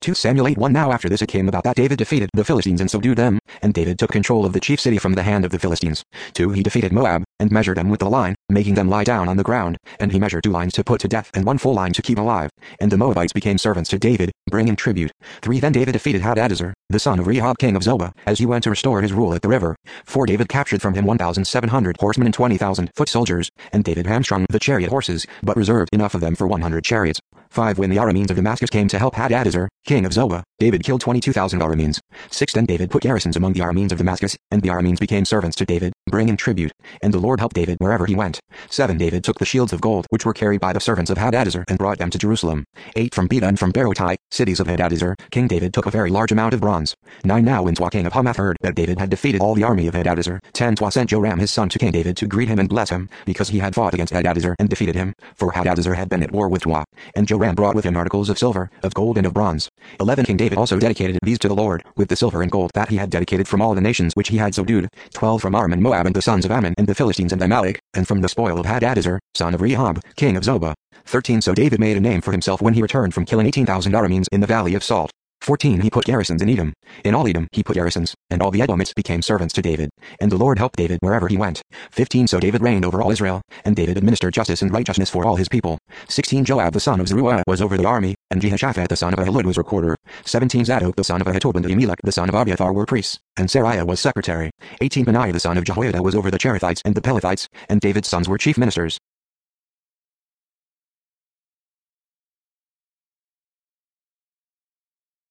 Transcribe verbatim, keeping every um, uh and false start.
two Samuel eight one. Now after this it came about that David defeated the Philistines and subdued them, and David took control of the chief city from the hand of the Philistines. two He defeated Moab, and measured them with the line, making them lie down on the ground, and he measured two lines to put to death and one full line to keep alive. And the Moabites became servants to David, bringing tribute. three Then David defeated Hadadezer, the son of Rehob king of Zobah, as he went to restore his rule at the river. four David captured from him one thousand seven hundred horsemen and twenty thousand foot soldiers, and David hamstrung the chariot horses, but reserved enough of them for one hundred chariots. five When the Arameans of Damascus came to help Hadadezer, king of Zobah, David killed twenty-two thousand Arameans. six Then David put garrisons among the Arameans of Damascus, and the Arameans became servants to David, bringing tribute, and the Lord helped David wherever he went. seven David took the shields of gold which were carried by the servants of Hadadezer and brought them to Jerusalem. eight From Beta and from Berotai, cities of Hadadezer, King David took a very large amount of bronze. nine Now when Twa king of Hamath heard that David had defeated all the army of Hadadezer, ten Twa sent Joram his son to King David to greet him and bless him, because he had fought against Hadadezer and defeated him, for Hadadezer had been at war with Twa, and Joram brought with him articles of silver, of gold and of bronze. eleven King David also dedicated these to the Lord, with the silver and gold that he had dedicated from all the nations which he had subdued. twelve From Aram and Moab and the sons of Ammon and the Philistines and Amalek, and from the spoil of Hadadezer, son of Rehob, king of Zobah. thirteen So David made a name for himself when he returned from killing eighteen thousand Arameans in the valley of Salt. fourteen He put garrisons in Edom. In all Edom he put garrisons, and all the Edomites became servants to David, and the Lord helped David wherever he went. fifteen So David reigned over all Israel, and David administered justice and righteousness for all his people. sixteen Joab the son of Zeruiah was over the army, and Jehoshaphat the son of Ahilud was recorder. seventeen Zadok the son of Ahitub and Ahimelech the son of Abiathar were priests, and Seraiah was secretary. eighteen Benaiah the son of Jehoiada was over the Cherethites and the Pelethites, and David's sons were chief ministers.